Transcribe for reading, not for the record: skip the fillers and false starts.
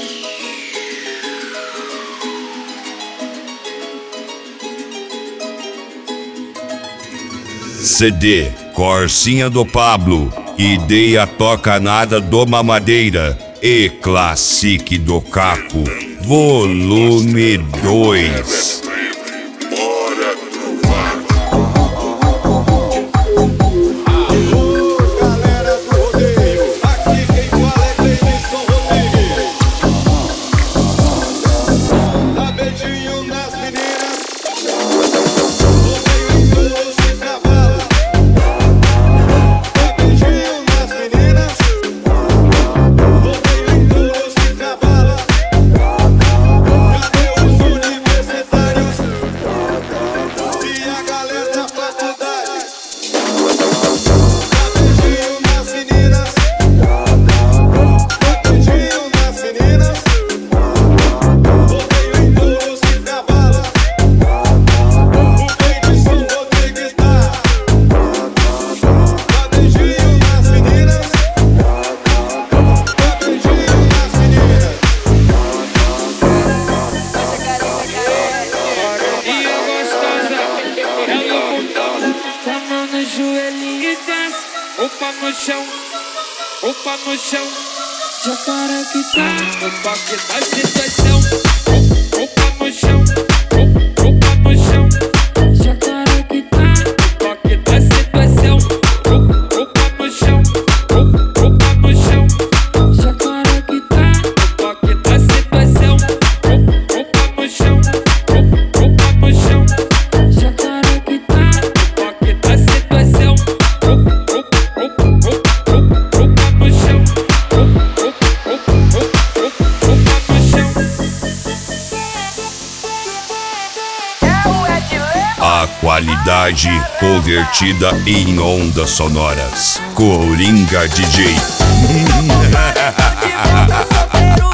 CD Corsinha do Pablo, Ideia Toca Nada do Mamadeira e Classic do Caco, volume 2. Opa no chão, já para que tá, opa que tá situação. Opa no chão, opa no chão, já para que tá, opa que tá situação. Opa no chão, opa no chão, já para que tá, opa que tá situação. Opa no chão, opa no chão, já para que tá, opa que tá situação. A qualidade convertida em ondas sonoras. Coringa DJ.